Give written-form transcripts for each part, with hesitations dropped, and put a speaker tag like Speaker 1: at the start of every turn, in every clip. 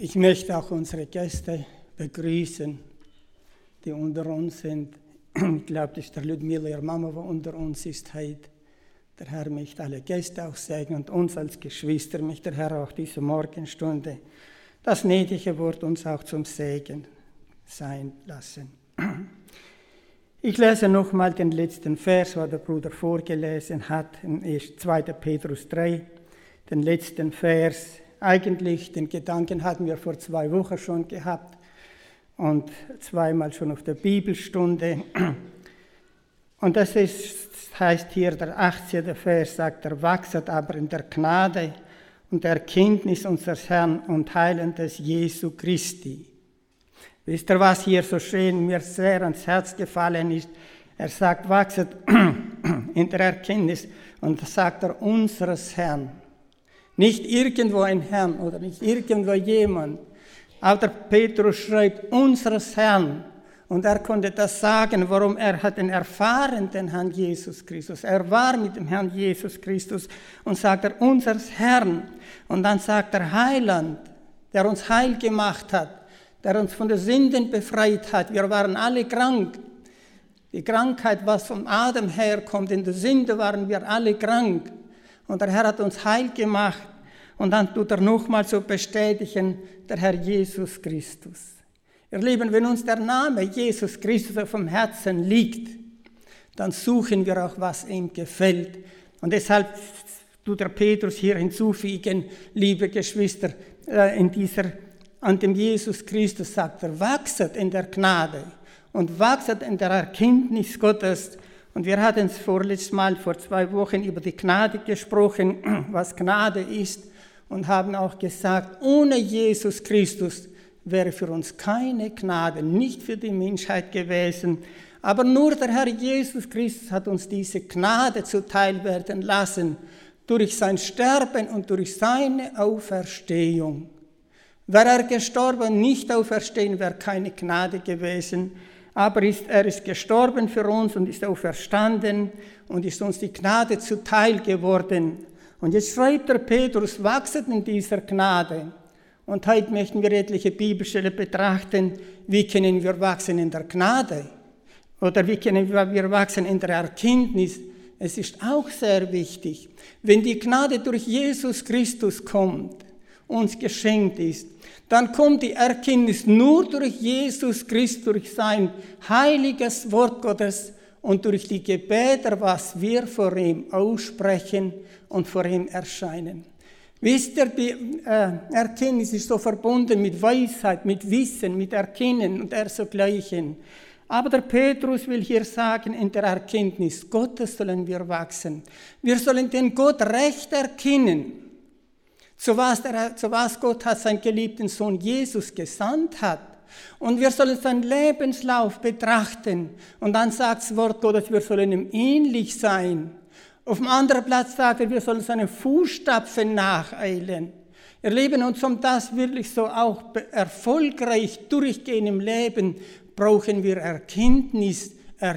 Speaker 1: Ich möchte auch unsere Gäste begrüßen, die unter uns sind. Ich glaube, das ist der Ludmila, ihre Mama, die unter uns ist heute. Der Herr möchte alle Gäste auch segnen und uns als Geschwister möchte der Herr auch diese Morgenstunde das gnädige Wort uns auch zum Segen sein lassen. Ich lese nochmal den letzten Vers, was der Bruder vorgelesen hat, in 2. Petrus 3, den letzten Vers. Eigentlich, den Gedanken hatten wir vor 2 Wochen schon gehabt und zweimal schon auf der Bibelstunde. Und das heißt hier, der 18. Vers sagt, wachset aber in der Gnade und der Erkenntnis unseres Herrn und Heilandes Jesu Christi. Wisst ihr, was hier so schön mir sehr ans Herz gefallen ist? Er sagt, wachset in der Erkenntnis und das sagt er unseres Herrn. Nicht irgendwo ein Herrn oder nicht irgendwo jemand. Aber der Petrus schreibt unseres Herrn. Und er konnte das sagen, warum er hat den erfahrenen Herrn Jesus Christus. Er war mit dem Herrn Jesus Christus und sagt er unseres Herrn. Und dann sagt er Heiland, der uns heil gemacht hat, der uns von den Sünden befreit hat. Wir waren alle krank. Die Krankheit, was von Adam herkommt, in der Sünde waren wir alle krank. Und der Herr hat uns heil gemacht. Und dann tut er nochmal so bestätigen, der Herr Jesus Christus. Ihr Lieben, wenn uns der Name Jesus Christus auf dem Herzen liegt, dann suchen wir auch, was ihm gefällt. Und deshalb tut der Petrus hier hinzufügen, liebe Geschwister, an dem Jesus Christus sagt er, wachset in der Gnade und wachset in der Erkenntnis Gottes. Und wir hatten es vorletztes Mal, vor 2 Wochen, über die Gnade gesprochen, was Gnade ist, und haben auch gesagt, ohne Jesus Christus wäre für uns keine Gnade, nicht für die Menschheit gewesen. Aber nur der Herr Jesus Christus hat uns diese Gnade zuteil werden lassen, durch sein Sterben und durch seine Auferstehung. Wäre er gestorben, nicht auferstehen, wäre keine Gnade gewesen. Aber er ist gestorben für uns und ist auferstanden und ist uns die Gnade zuteil geworden. Und jetzt schreibt der Petrus, wachset in dieser Gnade. Und heute möchten wir etliche Bibelstellen betrachten, wie können wir wachsen in der Gnade oder wie können wir wachsen in der Erkenntnis. Es ist auch sehr wichtig, wenn die Gnade durch Jesus Christus kommt, uns geschenkt ist, dann kommt die Erkenntnis nur durch Jesus Christus, durch sein heiliges Wort Gottes und durch die Gebete, was wir vor ihm aussprechen und vor ihm erscheinen. Wisst ihr, die Erkenntnis ist so verbunden mit Weisheit, mit Wissen, mit Erkennen und dergleichen. Aber der Petrus will hier sagen, in der Erkenntnis Gottes sollen wir wachsen. Wir sollen den Gott recht erkennen. Zu was Gott hat seinen geliebten Sohn Jesus gesandt hat. Und wir sollen seinen Lebenslauf betrachten. Und dann sagt das Wort Gottes, wir sollen ihm ähnlich sein. Auf dem anderen Platz sagt er, wir sollen seinen Fußstapfen nacheilen. Ihr Lieben, und um das wirklich so auch erfolgreich durchgehen im Leben, brauchen wir Erkenntnis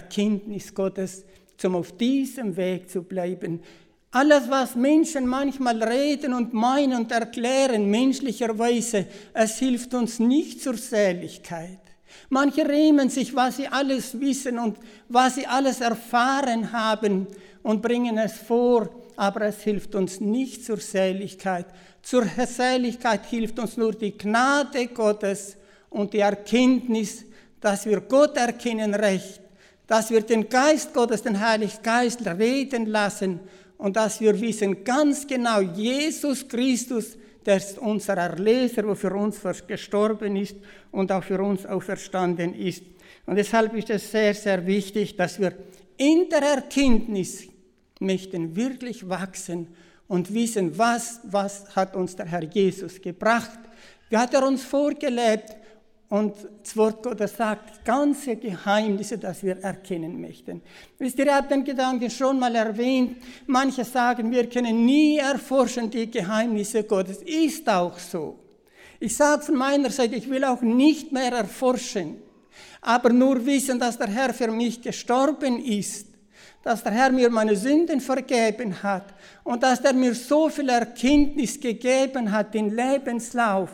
Speaker 1: Gottes, um auf diesem Weg zu bleiben. Alles, was Menschen manchmal reden und meinen und erklären, menschlicherweise, es hilft uns nicht zur Seligkeit. Manche rühmen sich, was sie alles wissen und was sie alles erfahren haben und bringen es vor, aber es hilft uns nicht zur Seligkeit. Zur Seligkeit hilft uns nur die Gnade Gottes und die Erkenntnis, dass wir Gott erkennen recht, dass wir den Geist Gottes, den Heiligen Geist reden lassen und dass wir wissen ganz genau, Jesus Christus, der ist unser Erlöser, der für uns gestorben ist und auch für uns auferstanden ist. Und deshalb ist es sehr, sehr wichtig, dass wir in der Erkenntnis möchten wirklich wachsen und wissen, was hat uns der Herr Jesus gebracht. Wie hat er uns vorgelebt? Und das Wort Gottes sagt ganze Geheimnisse, dass wir erkennen möchten. Wisst ihr, ich habe den Gedanken schon mal erwähnt. Manche sagen, wir können nie erforschen die Geheimnisse Gottes. Ist auch so. Ich sage von meiner Seite, ich will auch nicht mehr erforschen, aber nur wissen, dass der Herr für mich gestorben ist, dass der Herr mir meine Sünden vergeben hat und dass er mir so viel Erkenntnis gegeben hat, den Lebenslauf,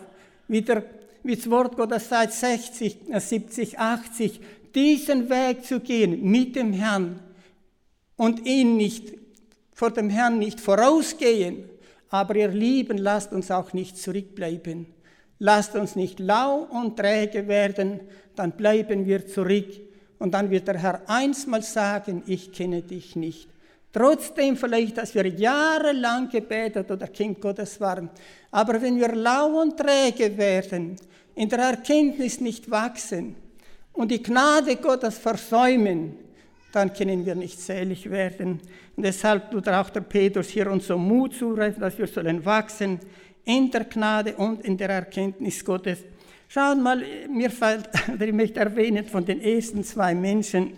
Speaker 1: wie das Wort Gottes sagt, 60, 70, 80, diesen Weg zu gehen mit dem Herrn und ihn nicht, vor dem Herrn nicht vorausgehen. Aber ihr Lieben, lasst uns auch nicht zurückbleiben. Lasst uns nicht lau und träge werden, dann bleiben wir zurück. Und dann wird der Herr einstmal sagen, ich kenne dich nicht. Trotzdem vielleicht, dass wir jahrelang gebetet oder Kind Gottes waren. Aber wenn wir lau und träge werden, in der Erkenntnis nicht wachsen und die Gnade Gottes versäumen, dann können wir nicht selig werden. Und deshalb tut auch der Petrus hier uns so Mut zurufen, dass wir sollen wachsen in der Gnade und in der Erkenntnis Gottes. Schaut mal, mir fällt, oder ich möchte erwähnen, von den ersten 2 Menschen.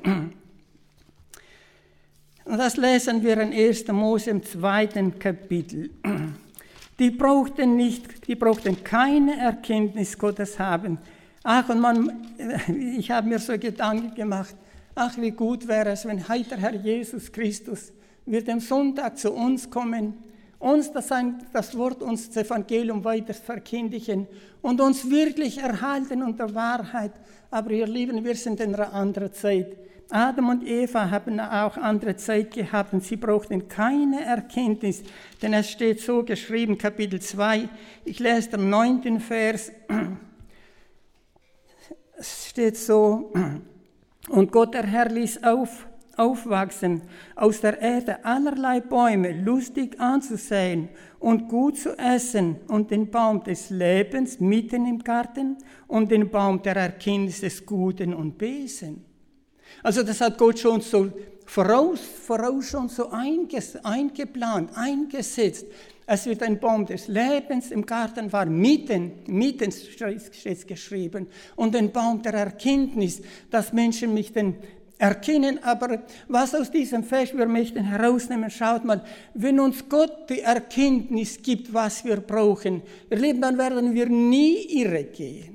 Speaker 1: Und das lesen wir in 1. Mose im 2. Kapitel. Die brauchten keine Erkenntnis Gottes haben. Ach, und ich habe mir so Gedanken gemacht, ach, wie gut wäre es, wenn heute der Herr Jesus Christus wird am Sonntag zu uns kommen, uns das Wort, uns das Evangelium weiter verkündigen und uns wirklich erhalten unter Wahrheit. Aber ihr Lieben, wir sind in einer anderen Zeit. Adam und Eva haben auch andere Zeit gehabt und sie brauchten keine Erkenntnis, denn es steht so geschrieben, Kapitel 2, ich lese den 9. Vers, es steht so, und Gott der Herr ließ aufwachsen aus der Erde allerlei Bäume, lustig anzusehen und gut zu essen, und den Baum des Lebens mitten im Garten und den Baum der Erkenntnis des Guten und Bösen. Also das hat Gott schon so voraus schon so eingeplant, eingesetzt. Es wird ein Baum des Lebens, im Garten war mitten steht geschrieben, und ein Baum der Erkenntnis, dass Menschen mich denn erkennen. Aber was aus diesem Vers wir möchten herausnehmen, schaut mal, wenn uns Gott die Erkenntnis gibt, was wir brauchen, ihr Lieben, dann werden wir nie irre gehen.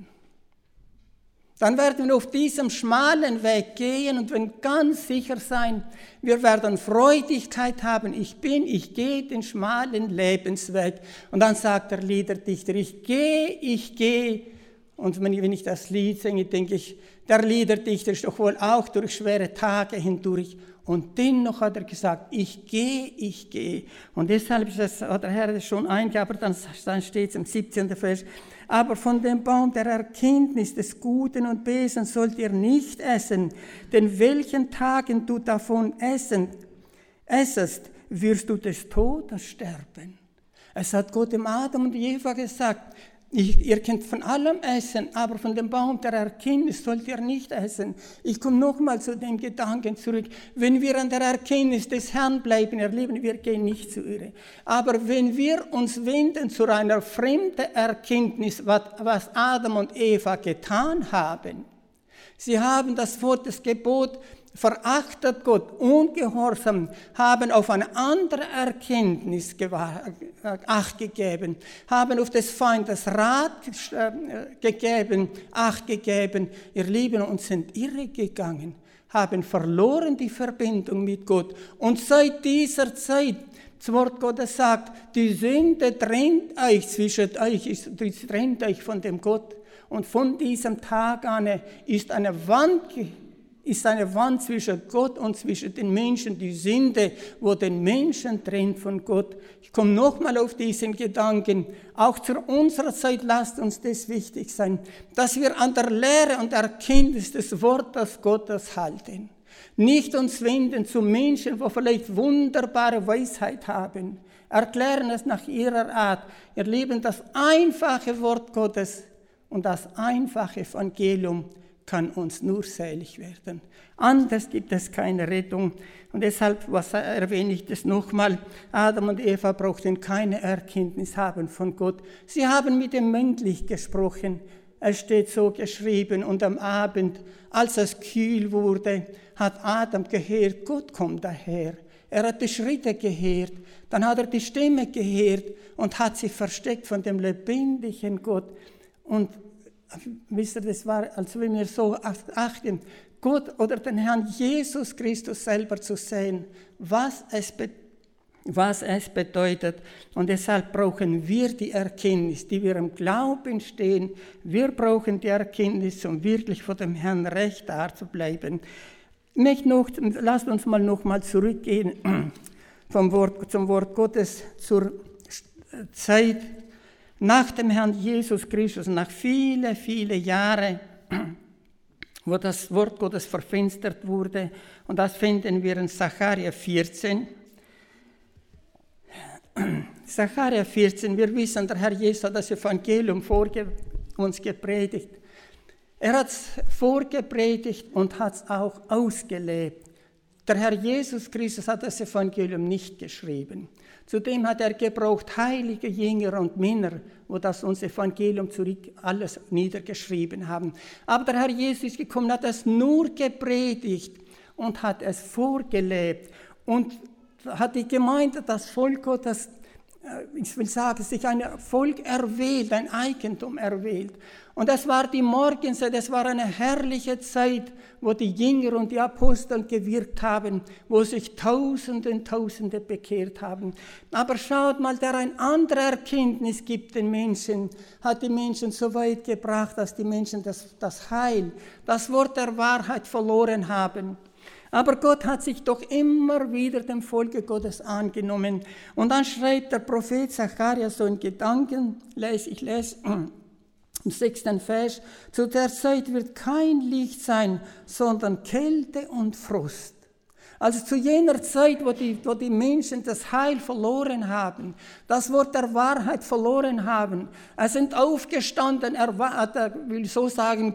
Speaker 1: Dann werden wir auf diesem schmalen Weg gehen und werden ganz sicher sein, wir werden Freudigkeit haben. Ich gehe den schmalen Lebensweg. Und dann sagt der Liederdichter, ich gehe. Und wenn ich das Lied singe, denke ich, der Liederdichter ist doch wohl auch durch schwere Tage hindurch. Und dennoch hat er gesagt, ich gehe. Und deshalb hat der Herr das schon eingearbeitet, dann steht es im 17. Vers, aber von dem Baum der Erkenntnis des Guten und Bösen sollt ihr nicht essen, denn welchen Tagen du davon essest, wirst du des Todes sterben. Es hat Gott dem Adam und Eva gesagt, ihr könnt von allem essen, aber von dem Baum der Erkenntnis sollt ihr nicht essen. Ich komme nochmal zu dem Gedanken zurück. Wenn wir an der Erkenntnis des Herrn bleiben, ihr Lieben, wir gehen nicht zu irre. Aber wenn wir uns wenden zu einer fremden Erkenntnis, was Adam und Eva getan haben, sie haben das Wort, das Gebot verachtet Gott, ungehorsam, haben auf eine andere Erkenntnis Acht gegeben, haben auf des Feindes Rat gegeben, Acht gegeben, ihr Lieben, und sind irre gegangen, haben verloren die Verbindung mit Gott. Und seit dieser Zeit, das Wort Gottes sagt, die Sünde trennt euch trennt euch von dem Gott. Und von diesem Tag an ist eine Wand zwischen Gott und zwischen den Menschen, die Sünde, wo den Menschen trennt von Gott. Ich komme nochmal auf diesen Gedanken. Auch zu unserer Zeit lasst uns das wichtig sein, dass wir an der Lehre und Erkenntnis des Wortes Gottes halten. Nicht uns wenden zu Menschen, die vielleicht wunderbare Weisheit haben. Erklären es nach ihrer Art. Ihr Lieben, das einfache Wort Gottes und das einfache Evangelium kann uns nur selig werden. Anders gibt es keine Rettung. Und deshalb erwähne ich das nochmal. Adam und Eva brauchten keine Erkenntnis haben von Gott. Sie haben mit ihm mündlich gesprochen. Es steht so geschrieben. Und am Abend, als es kühl wurde, hat Adam gehört, Gott kommt daher. Er hat die Schritte gehört. Dann hat er die Stimme gehört und hat sich versteckt von dem lebendigen Gott. Und wisst ihr, das war, als wenn wir so achten, Gott oder den Herrn Jesus Christus selber zu sehen, was es was es bedeutet. Und deshalb brauchen wir die Erkenntnis, die wir im Glauben stehen. Wir brauchen die Erkenntnis, um wirklich vor dem Herrn recht da zu bleiben. Lasst uns nochmal zurückgehen zum Wort Gottes, zur Zeit nach dem Herrn Jesus Christus, nach viele, viele Jahre, wo das Wort Gottes verfinstert wurde. Und das finden wir in Sacharja 14. Sacharja 14, wir wissen, der Herr Jesus hat das Evangelium uns gepredigt. Er hat es vorgepredigt und hat es auch ausgelebt. Der Herr Jesus Christus hat das Evangelium nicht geschrieben. Zudem hat er gebraucht heilige Jünger und Männer, wo das uns Evangelium zurück alles niedergeschrieben haben. Aber der Herr Jesus ist gekommen, hat es nur gepredigt und hat es vorgelebt und hat die Gemeinde, das Volk Gottes, ich will sagen, sich ein Volk erwählt, ein Eigentum erwählt. Und das war die Morgenzeit, es war eine herrliche Zeit, wo die Jünger und die Apostel gewirkt haben, wo sich Tausende bekehrt haben. Aber schaut mal, der eine andere Erkenntnis gibt den Menschen, hat die Menschen so weit gebracht, dass die Menschen das Heil, das Wort der Wahrheit verloren haben. Aber Gott hat sich doch immer wieder dem Volke Gottes angenommen. Und dann schreibt der Prophet Sacharja so in Gedanken, ich lese im 6. Vers, zu der Zeit wird kein Licht sein, sondern Kälte und Frost. Also zu jener Zeit, wo die Menschen das Heil verloren haben, das Wort der Wahrheit verloren haben, es sind aufgestanden, will so sagen,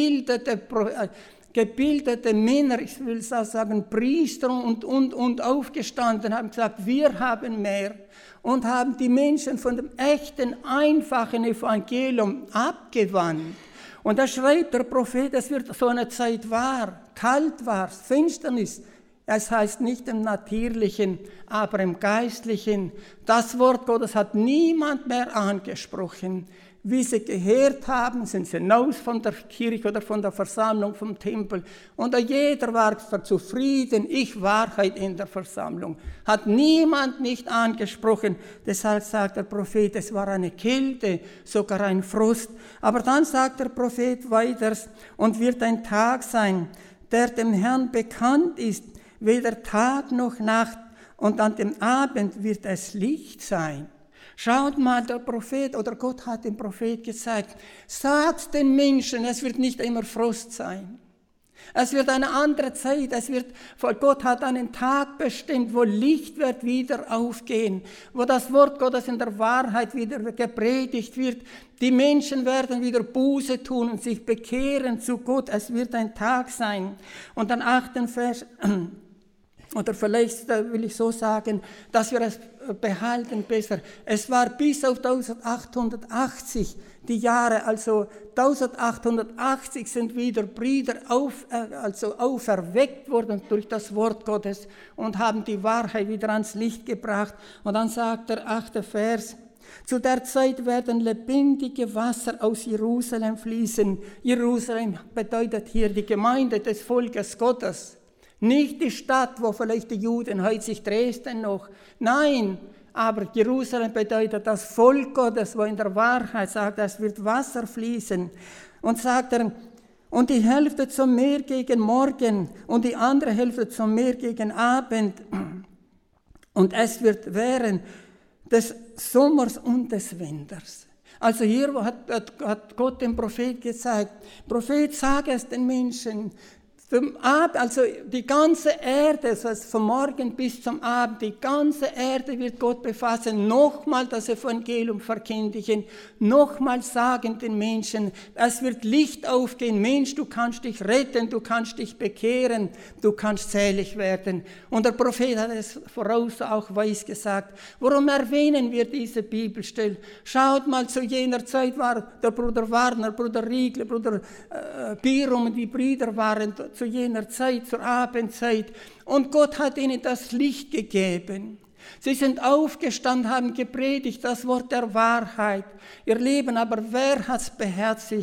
Speaker 1: gebildete Männer, ich will sagen Priester und aufgestanden, haben gesagt, wir haben mehr und haben die Menschen von dem echten, einfachen Evangelium abgewandt. Und da schreibt der Prophet, es wird so eine Zeit kalt war, Finsternis. Es heißt nicht im Natürlichen, aber im Geistlichen. Das Wort Gottes hat niemand mehr angesprochen. Wie sie gehört haben, sind sie hinaus von der Kirche oder von der Versammlung, vom Tempel. Und jeder war zufrieden, ich Wahrheit in der Versammlung. Hat niemand nicht angesprochen. Deshalb sagt der Prophet, es war eine Kälte, sogar ein Frost. Aber dann sagt der Prophet weiter, und wird ein Tag sein, der dem Herrn bekannt ist, weder Tag noch Nacht, und an dem Abend wird es Licht sein. Schaut mal, der Prophet oder Gott hat dem Prophet gesagt, sagt den Menschen, es wird nicht immer Frost sein. Es wird eine andere Zeit, Gott hat einen Tag bestimmt, wo Licht wird wieder aufgehen, wo das Wort Gottes in der Wahrheit wieder gepredigt wird. Die Menschen werden wieder Buße tun und sich bekehren zu Gott. Es wird ein Tag sein. Und dann 8. Vers, oder vielleicht will ich so sagen, dass wir es behalten besser. Es war bis auf 1880 die Jahre, also 1880 sind wieder Brüder auferweckt worden durch das Wort Gottes und haben die Wahrheit wieder ans Licht gebracht. Und dann sagt der 8. Vers, zu der Zeit werden lebendige Wasser aus Jerusalem fließen. Jerusalem bedeutet hier die Gemeinde des Volkes Gottes. Nicht die Stadt, wo vielleicht die Juden heute sich Dresden noch. Nein, aber Jerusalem bedeutet das Volk Gottes, wo in der Wahrheit sagt, es wird Wasser fließen. Und sagt er, und die Hälfte zum Meer gegen Morgen und die andere Hälfte zum Meer gegen Abend. Und es wird während des Sommers und des Winters. Also hier hat Gott dem Prophet gesagt, Prophet, sag es den Menschen, also die ganze Erde, vom Morgen bis zum Abend, die ganze Erde wird Gott befassen, nochmal das Evangelium verkündigen, nochmal sagen den Menschen, es wird Licht aufgehen, Mensch, du kannst dich retten, du kannst dich bekehren, du kannst selig werden. Und der Prophet hat es voraus auch weiß gesagt. Warum erwähnen wir diese Bibelstelle? Schaut mal, zu jener Zeit war der Bruder Warner, Bruder Riegler, Bruder Birum, die Brüder waren zu jener Zeit, zur Abendzeit. Und Gott hat ihnen das Licht gegeben. Sie sind aufgestanden, haben gepredigt, das Wort der Wahrheit. Ihr Leben, aber wer hat es beherzigt?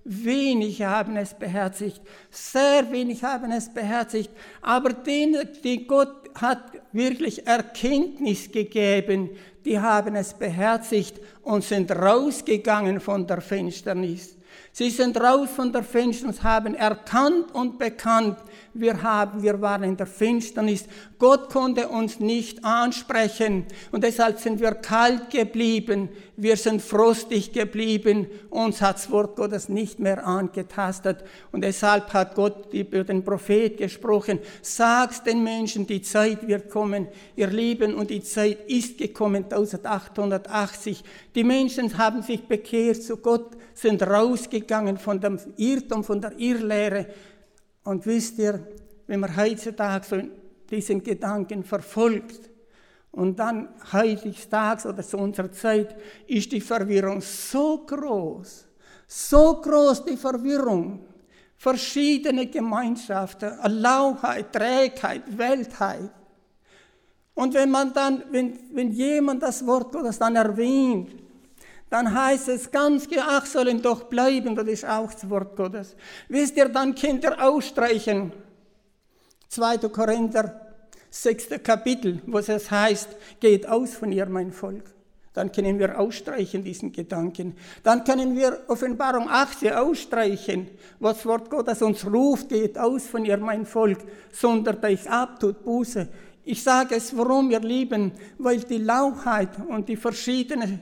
Speaker 1: wenig haben es beherzigt, sehr wenig haben es beherzigt, aber denen, die Gott hat wirklich Erkenntnis gegeben, die haben es beherzigt und sind rausgegangen von der Finsternis. Sie sind raus von der Finsternis, haben erkannt und bekannt, wir waren in der Finsternis. Gott konnte uns nicht ansprechen und deshalb sind wir kalt geblieben, wir sind frostig geblieben, uns hat das Wort Gottes nicht mehr angetastet und deshalb hat Gott über den Prophet gesprochen, sag's den Menschen, die Zeit wird kommen, ihr Lieben, und die Zeit ist gekommen, 1880. Die Menschen haben sich bekehrt zu Gott, sind rausgegangen von dem Irrtum, von der Irrlehre. Und wisst ihr, wenn man heutzutage so diesen Gedanken verfolgt und dann heutzutage oder zu unserer Zeit ist die Verwirrung so groß die Verwirrung, verschiedene Gemeinschaften, Lauheit, Trägheit, Weltheit. Und wenn jemand das Wort Gottes dann erwähnt, dann heißt es ganz ach, sollen doch bleiben, das ist auch das Wort Gottes. Wisst ihr, dann könnt ihr ausstreichen, 2. Korinther, 6. Kapitel, wo es heißt, geht aus von ihr, mein Volk. Dann können wir ausstreichen, diesen Gedanken. Dann können wir Offenbarung 18 ausstreichen, wo das Wort Gottes uns ruft, geht aus von ihr, mein Volk, sondert euch ab, tut Buße. Ich sage es, warum, ihr Lieben, weil die Lauheit und die verschiedene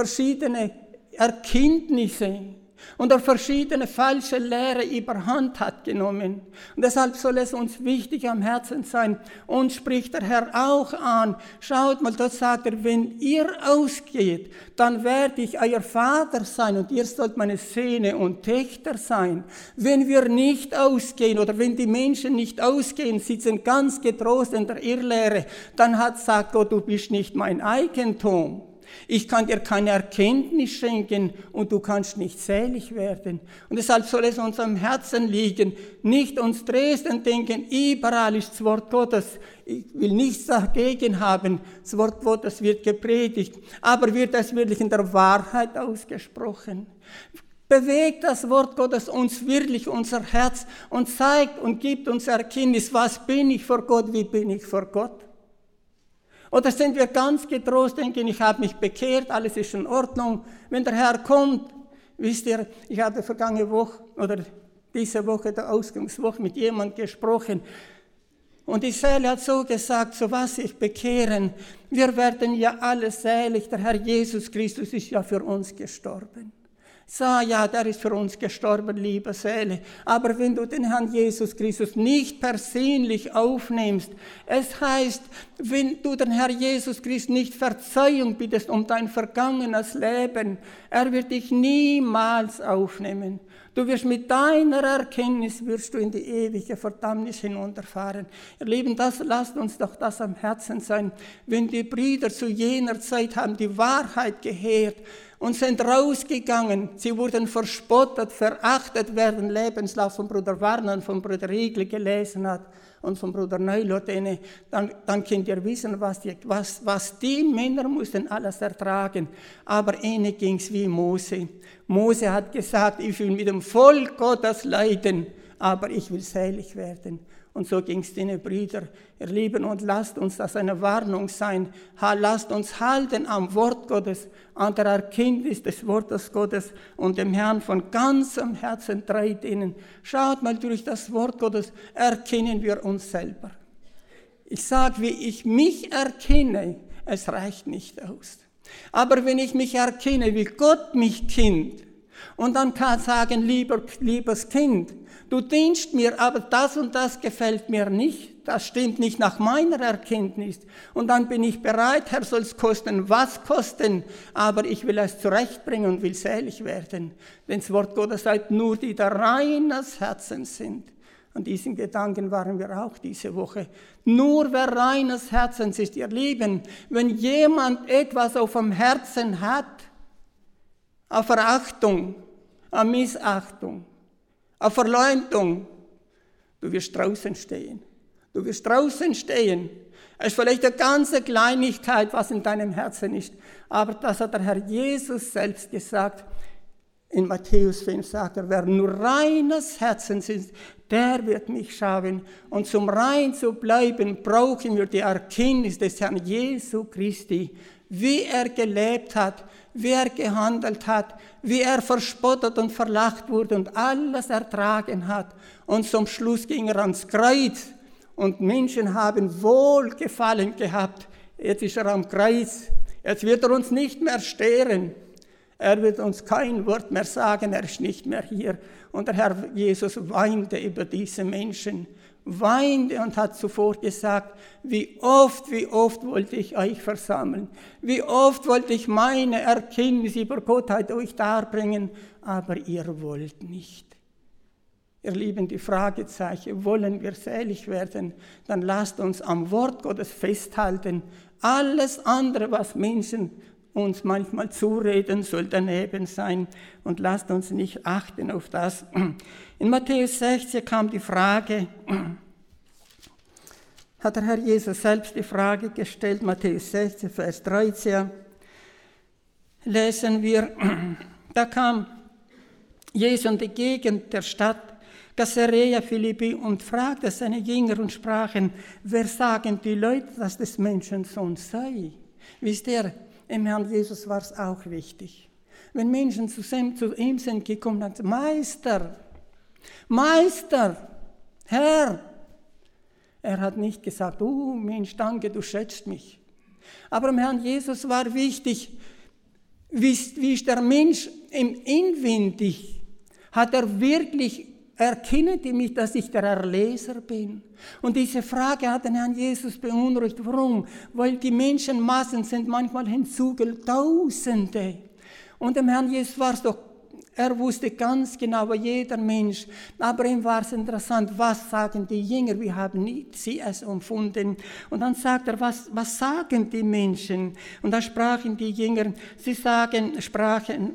Speaker 1: Erkenntnisse und eine verschiedene falsche Lehre überhand hat genommen. Und deshalb soll es uns wichtig am Herzen sein. Uns spricht der Herr auch an. Schaut mal, dort sagt er, wenn ihr ausgeht, dann werde ich euer Vater sein und ihr sollt meine Söhne und Töchter sein. Wenn wir nicht ausgehen oder wenn die Menschen nicht ausgehen, sitzen ganz getrost in der Irrlehre, dann sagt Gott, du bist nicht mein Eigentum. Ich kann dir keine Erkenntnis schenken und du kannst nicht selig werden. Und deshalb soll es uns am Herzen liegen, nicht uns Dresden denken, überall ist das Wort Gottes. Ich will nichts dagegen haben, das Wort Gottes wird gepredigt, aber wird es wirklich in der Wahrheit ausgesprochen? Bewegt das Wort Gottes uns wirklich, unser Herz, und zeigt und gibt uns Erkenntnis, was bin ich vor Gott, wie bin ich vor Gott? Oder sind wir ganz getrost, denken, ich habe mich bekehrt, alles ist in Ordnung. Wenn der Herr kommt, wisst ihr, ich habe vergangene Woche oder diese Woche, der Ausgangswoche, mit jemandem gesprochen. Und die Seele hat so gesagt, so was sich bekehren, wir werden ja alle selig, der Herr Jesus Christus ist ja für uns gestorben. Ja, der ist für uns gestorben, liebe Seele. Aber wenn du den Herrn Jesus Christus nicht persönlich aufnimmst, es heißt, wenn du den Herrn Jesus Christus nicht Verzeihung bittest um dein vergangenes Leben, er wird dich niemals aufnehmen. Du wirst mit deiner Erkenntnis in die ewige Verdammnis hinunterfahren. Ihr Lieben, lasst uns doch das am Herzen sein. Wenn die Brüder zu jener Zeit haben die Wahrheit gehört und sind rausgegangen, sie wurden verspottet, verachtet, wer den Lebenslauf von Bruder Warner und von Bruder Riegel gelesen hat und von Bruder Neulotene, dann könnt ihr wissen, was die Männer mussten alles ertragen. Aber ihnen ging es wie Mose. Mose hat gesagt, ich will mit dem Volk Gottes leiden, aber ich will selig werden. Und so ging es den Brüdern, ihr Lieben, und lasst uns das eine Warnung sein. Lasst uns halten am Wort Gottes, an der Erkenntnis des Wortes Gottes und dem Herrn von ganzem Herzen treu dienen. Schaut mal, durch das Wort Gottes erkennen wir uns selber. Ich sage, wie ich mich erkenne, es reicht nicht aus. Aber wenn ich mich erkenne, wie Gott mich kennt, und dann kann ich sagen, liebes Kind, du dienst mir, aber das und das gefällt mir nicht. Das stimmt nicht nach meiner Erkenntnis. Und dann bin ich bereit, Herr, soll es kosten, was kosten, aber ich will es zurechtbringen und will selig werden. Denn das Wort Gottes sagt, nur die da reines Herzens sind. An diesen Gedanken waren wir auch diese Woche. Nur wer reines Herzens ist, ihr Lieben, wenn jemand etwas auf dem Herzen hat, auf Verachtung, auf Missachtung, auf Verleumdung, du wirst draußen stehen. Du wirst draußen stehen. Es ist vielleicht eine ganze Kleinigkeit, was in deinem Herzen ist. Aber das hat der Herr Jesus selbst gesagt. In Matthäus 5 sagt er, wer nur reines Herzens ist, der wird mich schauen. Und zum rein zu bleiben, brauchen wir die Erkenntnis des Herrn Jesu Christi, wie er gelebt hat, wie er gehandelt hat, wie er verspottet und verlacht wurde und alles ertragen hat. Und zum Schluss ging er ans Kreuz und Menschen haben Wohlgefallen gehabt. Jetzt ist er am Kreuz, jetzt wird er uns nicht mehr stehren. Er wird uns kein Wort mehr sagen, er ist nicht mehr hier. Und der Herr Jesus weinte über diese Menschen, weinte und hat zuvor gesagt, wie oft wollte ich euch versammeln, wie oft wollte ich meine Erkenntnis über Gottheit euch darbringen, aber ihr wollt nicht. Ihr Lieben, die Fragezeichen, wollen wir selig werden, dann lasst uns am Wort Gottes festhalten. Alles andere, was Menschen uns manchmal zureden, soll daneben sein und lasst uns nicht achten auf das. In Matthäus 16 kam die Frage, hat der Herr Jesus selbst die Frage gestellt, Matthäus 16, Vers 13, lesen wir, da kam Jesus in die Gegend der Stadt Caesarea Philippi und fragte seine Jünger und sprachen, wer sagen die Leute, dass des Menschensohn sei? Wisst ihr, im Herrn Jesus war es auch wichtig. Wenn Menschen zu ihm sind gekommen und gesagt, Meister, Herr. Er hat nicht gesagt, Mensch, danke, du schätzt mich. Aber im Herrn Jesus war wichtig, wie ist der Mensch inwendig, hat er wirklich erkennen die mich, dass ich der Erlöser bin? Und diese Frage hat den Herrn Jesus beunruhigt. Warum? Weil die Menschenmassen sind manchmal hinzugekommen, Tausende. Und dem Herrn Jesus war es doch, er wusste ganz genau, jeder Mensch. Aber ihm war es interessant, was sagen die Jünger? Wie haben sie es empfunden? Und dann sagt er, was sagen die Menschen? Und da sprachen die Jünger, sprachen,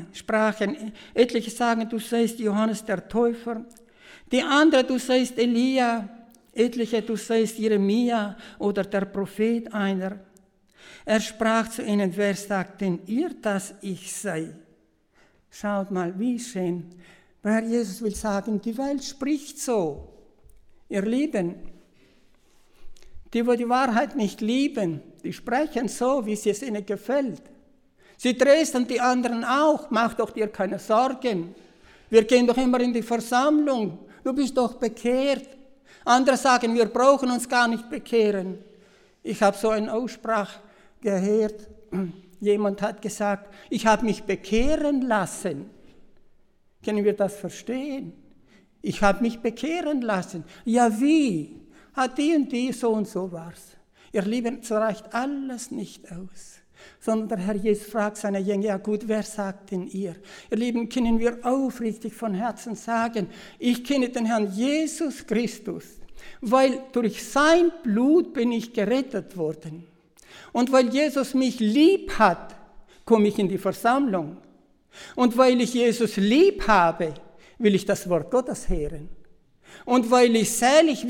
Speaker 1: etliche sagen, du seist Johannes der Täufer. Die andere, du seist Elia. Etliche, du seist Jeremia oder der Prophet einer. Er sprach zu ihnen, wer sagt denn ihr, dass ich sei? Schaut mal, wie schön. Der Herr Jesus will sagen, die Welt spricht so. Ihr Lieben, die die Wahrheit nicht lieben, die sprechen so, wie es ihnen gefällt. Sie trösten die anderen auch, mach doch dir keine Sorgen. Wir gehen doch immer in die Versammlung, du bist doch bekehrt. Andere sagen, wir brauchen uns gar nicht bekehren. Ich habe so eine Aussprache gehört. Jemand hat gesagt, ich habe mich bekehren lassen. Können wir das verstehen? Ich habe mich bekehren lassen. Ja, wie? Hat die und die, so und so war's. Ihr Lieben, so reicht alles nicht aus. Sondern der Herr Jesus fragt seine Jünger, ja gut, wer sagt denn ihr? Ihr Lieben, können wir aufrichtig von Herzen sagen, ich kenne den Herrn Jesus Christus, weil durch sein Blut bin ich gerettet worden. Und weil Jesus mich lieb hat, komme ich in die Versammlung. Und weil ich Jesus lieb habe, will ich das Wort Gottes hören. Und weil ich selig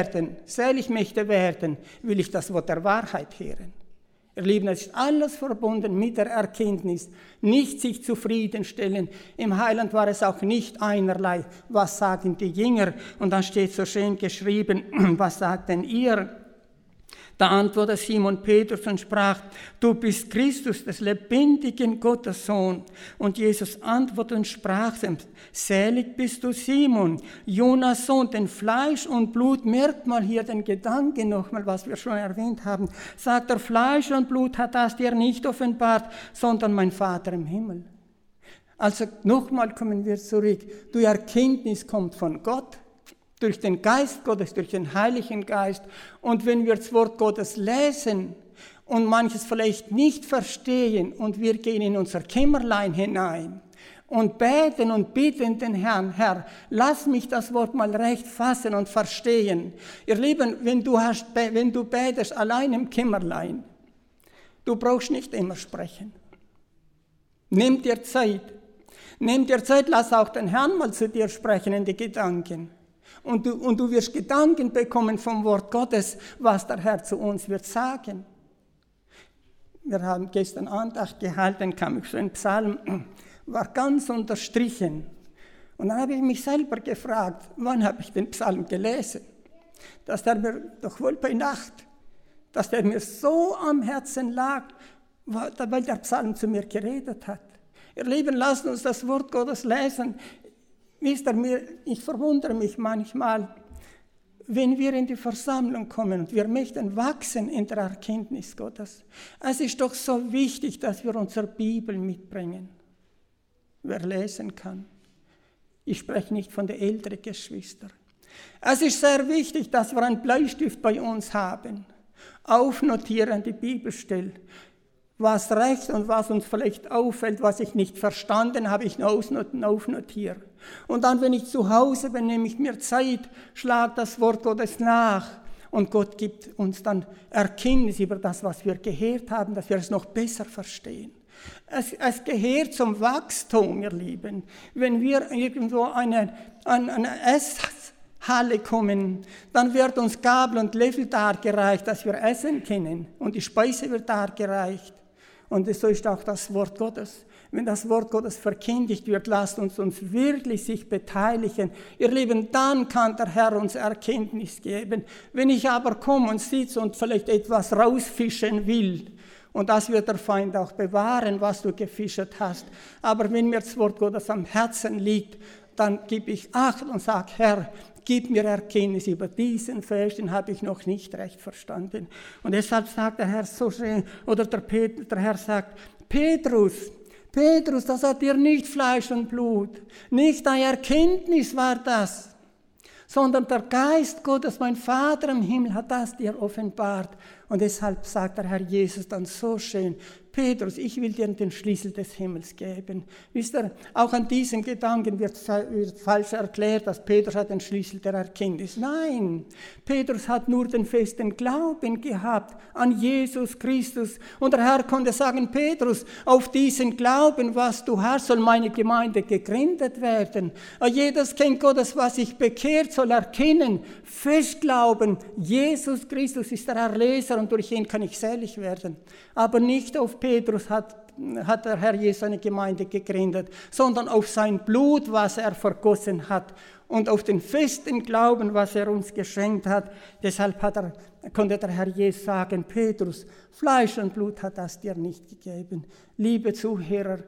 Speaker 1: möchte werden, will ich das Wort der Wahrheit hören. Ihr Lieben, es ist alles verbunden mit der Erkenntnis, nicht sich zufriedenstellen. Im Heiland war es auch nicht einerlei, was sagen die Jünger? Und dann steht so schön geschrieben, was sagt denn ihr? Da antwortete Simon Petrus und sprach, du bist Christus, des lebendigen Gottes Sohn. Und Jesus antwortete und sprach, selig bist du Simon, Jonas Sohn, denn Fleisch und Blut, merkt mal hier den Gedanken nochmal, was wir schon erwähnt haben, sagt er, Fleisch und Blut hat das dir nicht offenbart, sondern mein Vater im Himmel. Also nochmal kommen wir zurück, die Erkenntnis kommt von Gott. Durch den Geist Gottes, durch den Heiligen Geist. Und wenn wir das Wort Gottes lesen und manches vielleicht nicht verstehen und wir gehen in unser Kämmerlein hinein und beten und bitten den Herrn, Herr, lass mich das Wort mal recht fassen und verstehen. Ihr Lieben, wenn du betest allein im Kämmerlein, du brauchst nicht immer sprechen. Nimm dir Zeit. Lass auch den Herrn mal zu dir sprechen in die Gedanken. Und du wirst Gedanken bekommen vom Wort Gottes, was der Herr zu uns wird sagen. Wir haben gestern Andacht gehalten, kam ich so ein Psalm, war ganz unterstrichen. Und dann habe ich mich selber gefragt, wann habe ich den Psalm gelesen? Dass der mir doch wohl bei Nacht, dass der mir so am Herzen lag, weil der Psalm zu mir geredet hat. Ihr Lieben, lasst uns das Wort Gottes lesen. Wisst ihr, ich verwundere mich manchmal, wenn wir in die Versammlung kommen und wir möchten wachsen in der Erkenntnis Gottes. Es ist doch so wichtig, dass wir unsere Bibel mitbringen, wer lesen kann. Ich spreche nicht von den älteren Geschwistern. Es ist sehr wichtig, dass wir einen Bleistift bei uns haben. Aufnotieren die Bibelstelle. Was recht und was uns vielleicht auffällt, was ich nicht verstanden habe, ich aufnotiere. Und dann, wenn ich zu Hause bin, nehme ich mir Zeit, schlage das Wort Gottes nach. Und Gott gibt uns dann Erkenntnis über das, was wir gehört haben, dass wir es noch besser verstehen. Es gehört zum Wachstum, ihr Lieben. Wenn wir irgendwo eine Esshalle kommen, dann wird uns Gabel und Löffel dargereicht, dass wir essen können. Und die Speise wird dargereicht. Und so ist auch das Wort Gottes. Wenn das Wort Gottes verkündigt wird, lasst uns wirklich sich beteiligen. Ihr Lieben, dann kann der Herr uns Erkenntnis geben. Wenn ich aber komme und sitze und vielleicht etwas rausfischen will, und das wird der Feind auch bewahren, was du gefischt hast. Aber wenn mir das Wort Gottes am Herzen liegt, dann gebe ich Acht und sage, Herr, gib mir Erkenntnis über diesen Vers, den habe ich noch nicht recht verstanden. Und deshalb sagt der Herr so schön, oder der Herr sagt, Petrus, das hat dir nicht Fleisch und Blut, nicht deine Erkenntnis war das, sondern der Geist Gottes, mein Vater im Himmel, hat das dir offenbart. Und deshalb sagt der Herr Jesus dann so schön, Petrus, ich will dir den Schlüssel des Himmels geben. Wisst ihr, auch an diesem Gedanken wird falsch erklärt, dass Petrus hat den Schlüssel der Erkenntnis. Nein, Petrus hat nur den festen Glauben gehabt an Jesus Christus. Und der Herr konnte sagen, Petrus, auf diesen Glauben, was du hast, soll meine Gemeinde gegründet werden. Jedes Kind Gottes, was sich bekehrt, soll erkennen, fest glauben, Jesus Christus ist der Erlöser und durch ihn kann ich selig werden. Aber nicht auf Petrus hat der Herr Jesus eine Gemeinde gegründet, sondern auf sein Blut, was er vergossen hat und auf den festen Glauben, was er uns geschenkt hat. Deshalb konnte der Herr Jesus sagen, Petrus, Fleisch und Blut hat das dir nicht gegeben. Liebe Zuhörer,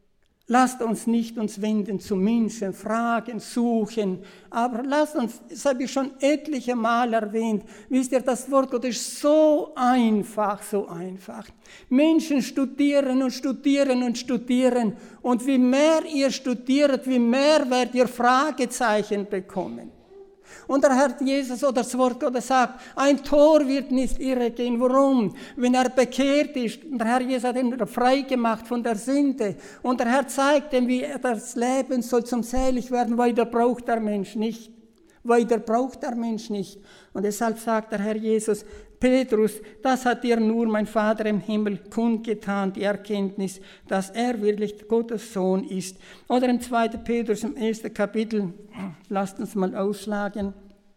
Speaker 1: lasst uns nicht uns wenden zu Menschen, fragen, suchen, aber lasst uns, das habe ich schon etliche Mal erwähnt, wisst ihr, das Wort Gottes ist so einfach, so einfach. Menschen studieren und studieren und studieren und wie mehr ihr studiert, wie mehr werdet ihr Fragezeichen bekommen. Und der Herr Jesus oder das Wort Gottes sagt, ein Tor wird nicht irregehen. Warum? Wenn er bekehrt ist, der Herr Jesus hat ihn frei gemacht von der Sünde. Und der Herr zeigt ihm, wie er das Leben soll zum selig werden, weiter braucht der Mensch nicht. Weiter braucht der Mensch nicht. Und deshalb sagt der Herr Jesus, Petrus, das hat dir nur mein Vater im Himmel kundgetan, die Erkenntnis, dass er wirklich Gottes Sohn ist. Oder im 2. Petrus, im 1. Kapitel, lasst uns mal ausschlagen.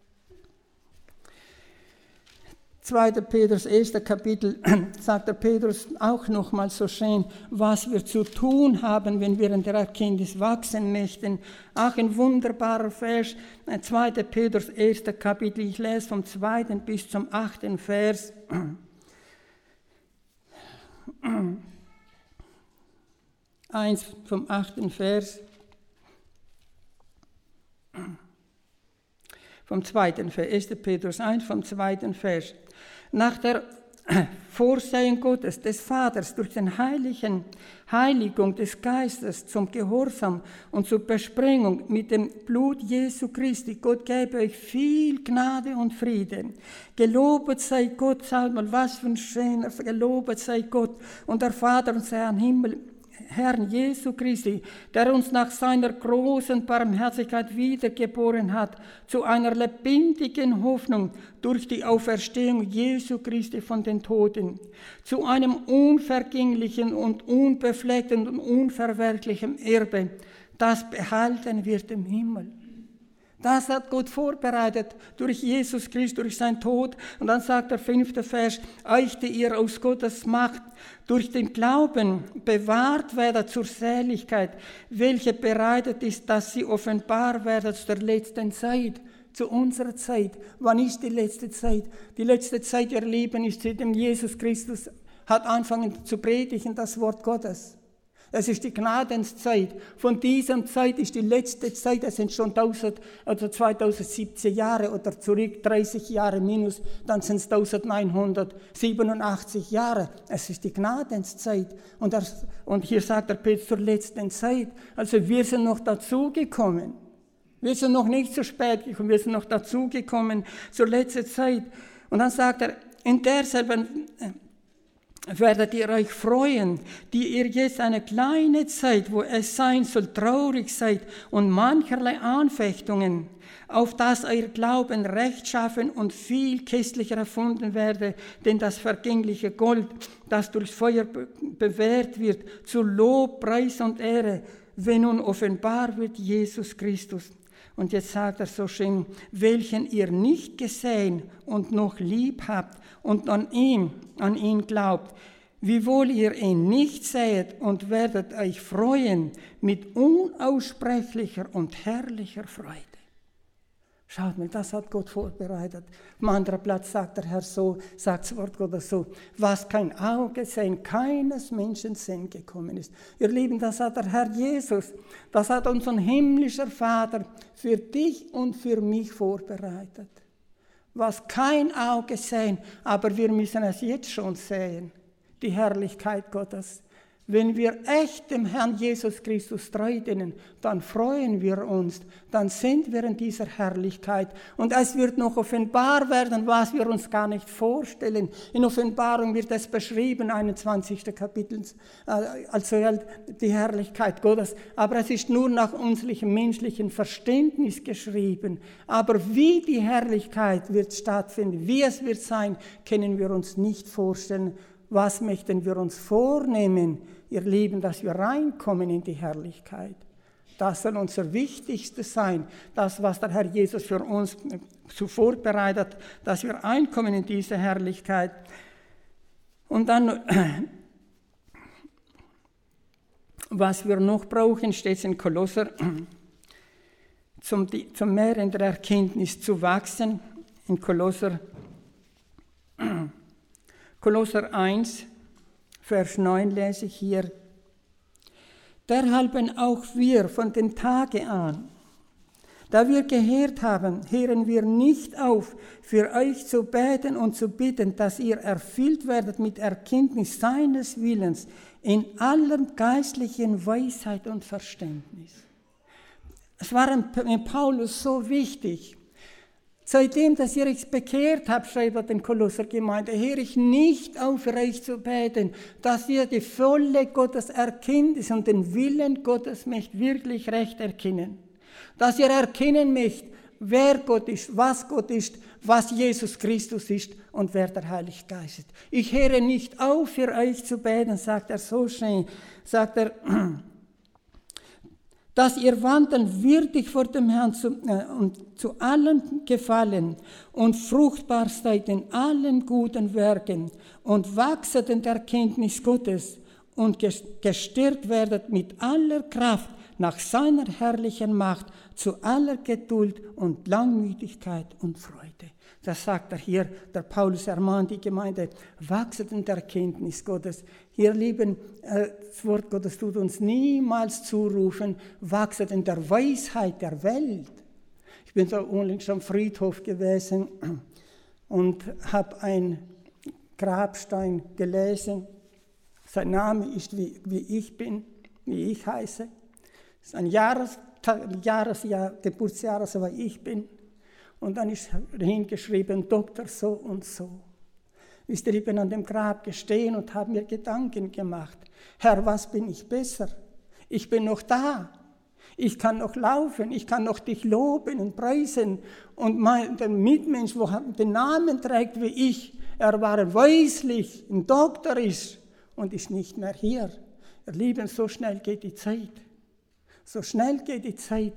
Speaker 1: 2. Petrus, 1. Kapitel, sagt der Petrus auch nochmal so schön, was wir zu tun haben, wenn wir in der Erkenntnis wachsen möchten. Auch ein wunderbarer Vers, 2. Petrus, 1. Kapitel, ich lese vom 2. bis zum 8. Vers. Eins vom 8. Vers. Vom 2. Vers, 1. Petrus 1, vom 2. Vers. Nach der Vorsehung Gottes, des Vaters, durch den Heiligung des Geistes zum Gehorsam und zur Besprengung mit dem Blut Jesu Christi. Gott gebe euch viel Gnade und Frieden. Gelobet sei Gott, sagt mal, was für ein schöner, gelobet sei Gott und der Vater und sein Himmel, Herrn Jesu Christi, der uns nach seiner großen Barmherzigkeit wiedergeboren hat, zu einer lebendigen Hoffnung durch die Auferstehung Jesu Christi von den Toten, zu einem unvergänglichen und unbefleckten und unverwerklichen Erbe, das behalten wird im Himmel. Das hat Gott vorbereitet durch Jesus Christus, durch seinen Tod. Und dann sagt der 5. Vers, euch, die ihr aus Gottes Macht durch den Glauben bewahrt werdet zur Seligkeit, welche bereitet ist, dass sie offenbar werdet zu der letzten Zeit, zu unserer Zeit. Wann ist die letzte Zeit? Die letzte Zeit, ihr Lieben, ist, seitdem Jesus Christus hat angefangen zu predigen, das Wort Gottes. Es ist die Gnadenszeit. Von dieser Zeit ist die letzte Zeit, es sind schon 2017 Jahre oder zurück 30 Jahre minus, dann sind es 1987 Jahre. Es ist die Gnadenszeit. Und hier sagt der Petrus zur letzten Zeit. Also wir sind noch dazugekommen. Wir sind noch nicht zu spät gekommen, wir sind noch dazugekommen zur letzten Zeit. Und dann sagt er, in derselben werdet ihr euch freuen, die ihr jetzt eine kleine Zeit, wo es sein soll, traurig seid und mancherlei Anfechtungen, auf dass euer Glauben rechtschaffen und viel köstlicher erfunden werde, denn das vergängliche Gold, das durchs Feuer bewährt wird, zu Lob, Preis und Ehre, wenn nun offenbar wird Jesus Christus. Und jetzt sagt er so schön, welchen ihr nicht gesehen und noch lieb habt und an ihn glaubt, wiewohl ihr ihn nicht seht und werdet euch freuen mit unaussprechlicher und herrlicher Freude. Schaut mal, das hat Gott vorbereitet. Am anderen Platz sagt der Herr so, sagt das Wort Gottes so, was kein Auge sehen, keines Menschen Sinn gekommen ist. Ihr Lieben, das hat der Herr Jesus, das hat unser himmlischer Vater für dich und für mich vorbereitet. Was kein Auge sehen, aber wir müssen es jetzt schon sehen, die Herrlichkeit Gottes. Wenn wir echt dem Herrn Jesus Christus treu dienen, dann freuen wir uns, dann sind wir in dieser Herrlichkeit. Und es wird noch offenbar werden, was wir uns gar nicht vorstellen. In Offenbarung wird es beschrieben, 21. Kapitel, also die Herrlichkeit Gottes. Aber es ist nur nach unserem menschlichen Verständnis geschrieben. Aber wie die Herrlichkeit wird stattfinden, wie es wird sein, können wir uns nicht vorstellen. Was möchten wir uns vornehmen, ihr Lieben, dass wir reinkommen in die Herrlichkeit? Das soll unser Wichtigstes sein, das, was der Herr Jesus für uns so vorbereitet, dass wir einkommen in diese Herrlichkeit. Und dann, was wir noch brauchen, steht in Kolosser, zum mehr in der Erkenntnis zu wachsen, in Kolosser 1, Vers 9 lese ich hier. Derhalben auch wir von dem Tage an, da wir gehört haben, hören wir nicht auf, für euch zu beten und zu bitten, dass ihr erfüllt werdet mit Erkenntnis seines Willens in aller geistlichen Weisheit und Verständnis. Es war in Paulus so wichtig. Seitdem, dass ihr euch bekehrt habt, schreibt er den Kolossergemeinde, höre ich nicht auf, für euch zu beten, dass ihr die volle Gotteserkenntnis und den Willen Gottes möcht wirklich recht erkennen. Dass ihr erkennen möcht, wer Gott ist, was Jesus Christus ist und wer der Heilige Geist ist. Ich höre nicht auf, für euch zu beten, sagt er so schön, sagt er, dass ihr wandelt würdig vor dem Herrn und zu allem Gefallen und fruchtbar seid in allen guten Werken und wachset in der Erkenntnis Gottes und gestärkt werdet mit aller Kraft nach seiner herrlichen Macht zu aller Geduld und Langmütigkeit und Freude. Das sagt er hier, der Paulus ermahnt die Gemeinde, wachset in der Erkenntnis Gottes. Ihr Lieben, das Wort Gottes tut uns niemals zurufen, wachset in der Weisheit der Welt. Ich bin so unlängst am Friedhof gewesen und habe einen Grabstein gelesen. Sein Name ist, wie ich bin, wie ich heiße. Das ist ein Geburtsjahr, so wie ich bin. Und dann ist hingeschrieben, Doktor so und so. Wisst ihr, ich bin an dem Grab gestehen und habe mir Gedanken gemacht. Herr, was bin ich besser? Ich bin noch da. Ich kann noch laufen. Ich kann noch dich loben und preisen. Und der Mitmensch, der den Namen trägt wie ich, er war weislich, ein Doktor ist und ist nicht mehr hier. Ihr Lieben, so schnell geht die Zeit. So schnell geht die Zeit.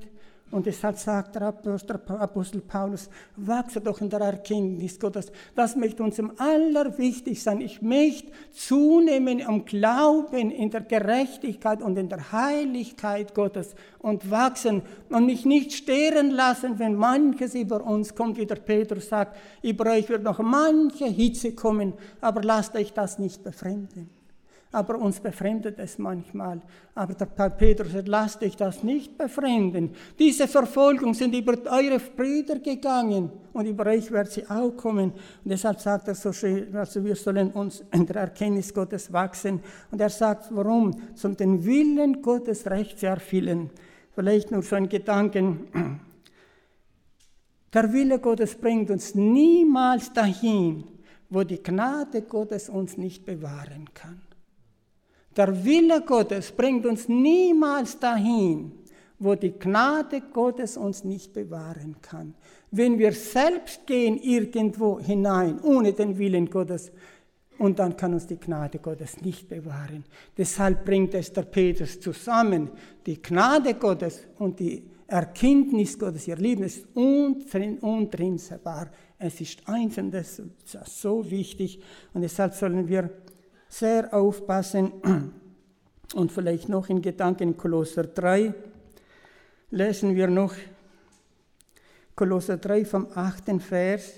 Speaker 1: Und deshalb sagt der Apostel Paulus, wachse doch in der Erkenntnis Gottes. Das möchte uns am allerwichtigsten sein. Ich möchte zunehmen am Glauben, in der Gerechtigkeit und in der Heiligkeit Gottes und wachsen und mich nicht stehren lassen, wenn manches über uns kommt, wie der Petrus sagt, über euch wird noch manche Hitze kommen, aber lasst euch das nicht befremden. Aber uns befremdet es manchmal. Aber der Petrus sagt, lasst euch das nicht befremden. Diese Verfolgung sind über eure Brüder gegangen und über euch wird sie auch kommen. Und deshalb sagt er so schön, also wir sollen uns in der Erkenntnis Gottes wachsen. Und er sagt, warum? Zum den Willen Gottes recht zu erfüllen. Vielleicht nur so ein Gedanken. Der Wille Gottes bringt uns niemals dahin, wo die Gnade Gottes uns nicht bewahren kann. Der Wille Gottes bringt uns niemals dahin, wo die Gnade Gottes uns nicht bewahren kann. Wenn wir selbst gehen irgendwo hinein, ohne den Willen Gottes, und dann kann uns die Gnade Gottes nicht bewahren. Deshalb bringt es der Petrus zusammen, die Gnade Gottes und die Erkenntnis Gottes, ihr Lieben, ist untrennbar. Es ist eins und das ist so wichtig und deshalb sollen wir sehr aufpassen. Und vielleicht noch in Gedanken Kolosser 3 lesen wir noch Kolosser 3 vom 8. Vers,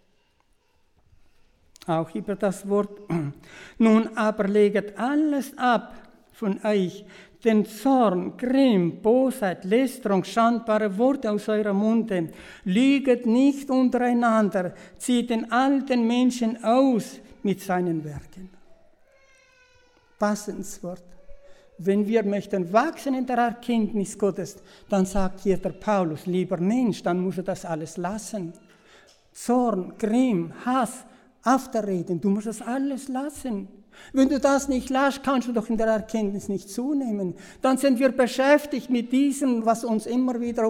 Speaker 1: auch über das Wort. Nun aber leget alles ab von euch, den Zorn, Grimm, Bosheit, Lästerung, schandbare Worte aus eurem Munde. Lüget nicht untereinander, zieht den alten Menschen aus mit seinen Werken. Passendes Wort. Wenn wir möchten wachsen in der Erkenntnis Gottes, dann sagt hier der Paulus, lieber Mensch, dann muss er das alles lassen. Zorn, Grimm, Hass, Aufreden, du musst das alles lassen. Wenn du das nicht lässt, kannst du doch in der Erkenntnis nicht zunehmen. Dann sind wir beschäftigt mit diesem, was uns immer wieder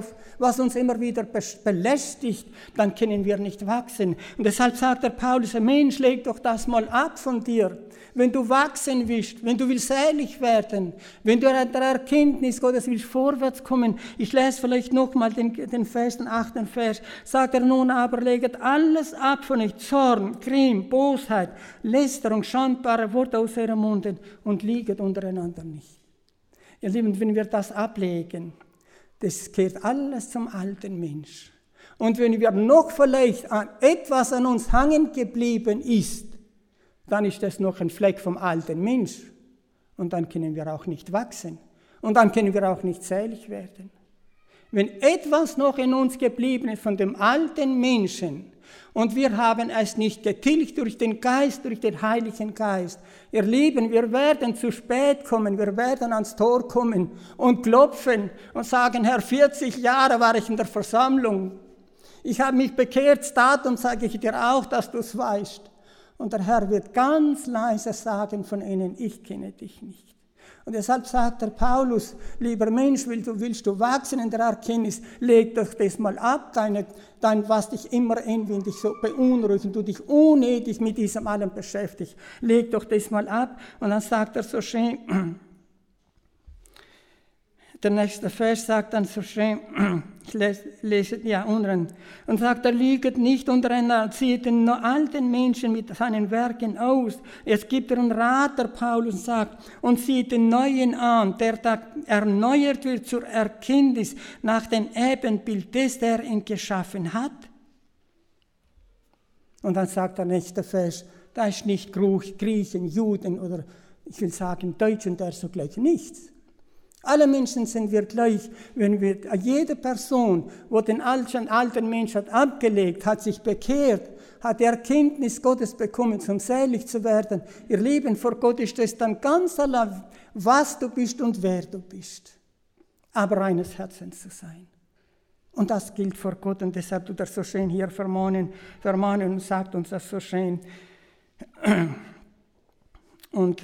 Speaker 1: belästigt, dann können wir nicht wachsen. Und deshalb sagt der Paulus, Mensch, leg doch das mal ab von dir. Wenn du wachsen willst, wenn du willst selig werden, wenn du in der Erkenntnis Gottes willst vorwärts kommen, ich lese vielleicht nochmal den Vers, den 8. Vers, sagt er nun aber, leget alles ab von euch, Zorn, Grimm, Bosheit, Lästerung, schandbare Worte aus eurem Munde und lieget untereinander nicht. Ihr Lieben, wenn wir das ablegen, das kehrt alles zum alten Mensch. Und wenn wir noch vielleicht an etwas an uns hängen geblieben ist, dann ist das noch ein Fleck vom alten Mensch. Und dann können wir auch nicht wachsen. Und dann können wir auch nicht selig werden. Wenn etwas noch in uns geblieben ist von dem alten Menschen und wir haben es nicht getilgt durch den Geist, durch den Heiligen Geist, ihr Lieben, wir werden zu spät kommen, wir werden ans Tor kommen und klopfen und sagen, Herr, 40 Jahre war ich in der Versammlung. Ich habe mich bekehrt, das Datum sage ich dir auch, dass du es weißt. Und der Herr wird ganz leise sagen von ihnen, ich kenne dich nicht. Und deshalb sagt der Paulus, lieber Mensch, willst du wachsen in der Erkenntnis, leg doch das mal ab, was dich immer inwendig so beunruhigt, du dich unnötig mit diesem allem beschäftigst. Leg doch das mal ab. Und dann sagt er so schön, der nächste Vers sagt dann so schön, ich lese ja unten, und sagt, er lüget nicht untereinander, zieht den alten Menschen mit seinen Werken aus. Es gibt einen Rat, der Paulus sagt, und zieht den Neuen an, der da erneuert wird zur Erkenntnis nach dem Ebenbild des, der ihn geschaffen hat. Und dann sagt der nächste Vers, da ist nicht Griechen, Juden oder ich will sagen Deutschen, der so gleich nichts. Alle Menschen sind wir gleich, wenn wir, jede Person, wo den alten Mensch hat abgelegt, hat sich bekehrt, hat die Erkenntnis Gottes bekommen, zum selig zu werden. Ihr Lieben, vor Gott ist es dann ganz allein, was du bist und wer du bist. Aber reines Herzens zu sein. Und das gilt vor Gott und deshalb tut er so schön hier vermahnen und sagt uns das so schön. Und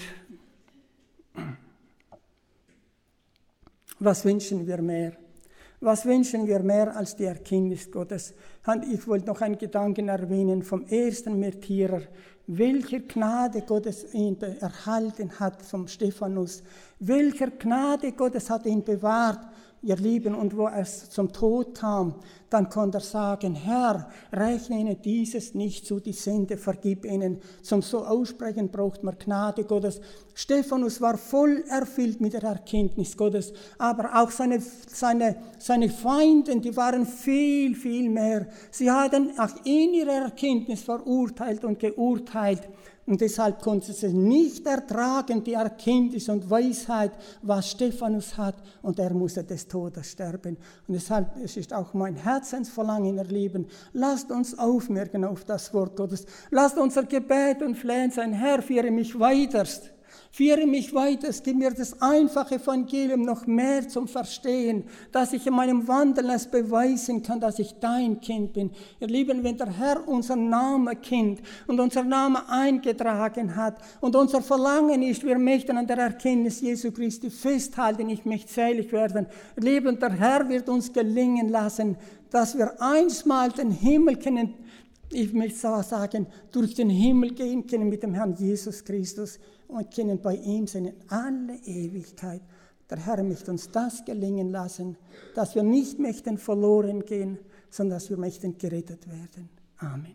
Speaker 1: was wünschen wir mehr? Was wünschen wir mehr als die Erkenntnis Gottes? Und ich wollte noch einen Gedanken erwähnen vom ersten Märtyrer, welcher Gnade Gottes ihn erhalten hat vom Stephanus, welcher Gnade Gottes hat ihn bewahrt ihr Lieben, und wo es zum Tod kam, dann konnte er sagen, Herr, rechne ihnen dieses nicht zu, die Sünde, vergib ihnen. Zum so aussprechen braucht man Gnade Gottes. Stephanus war voll erfüllt mit der Erkenntnis Gottes, aber auch seine Feinde, die waren viel, viel mehr. Sie hatten auch in ihrer Erkenntnis verurteilt und geurteilt. Und deshalb konnte sie nicht ertragen, die Erkenntnis und Weisheit, was Stephanus hat. Und er musste des Todes sterben. Und deshalb es ist auch mein Herzensverlangen, ihr Lieben, lasst uns aufmerken auf das Wort Gottes. Lasst unser Gebet und Flehen sein, Herr, führe mich weiterst. Führe mich weiter, gib mir das einfache Evangelium noch mehr zum Verstehen, dass ich in meinem Wandeln es beweisen kann, dass ich dein Kind bin. Ihr Lieben, wenn der Herr unseren Namen kennt und unser Name eingetragen hat und unser Verlangen ist, wir möchten an der Erkenntnis Jesu Christi festhalten, ich möchte selig werden. Ihr Lieben, der Herr wird uns gelingen lassen, dass wir einstmal den Himmel kennen, ich möchte so sagen, durch den Himmel gehen können mit dem Herrn Jesus Christus und können bei ihm sein in alle Ewigkeit. Der Herr möchte uns das gelingen lassen, dass wir nicht möchten verloren gehen, sondern dass wir möchten gerettet werden. Amen.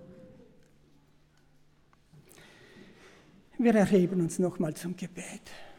Speaker 1: Wir erheben uns nochmal zum Gebet.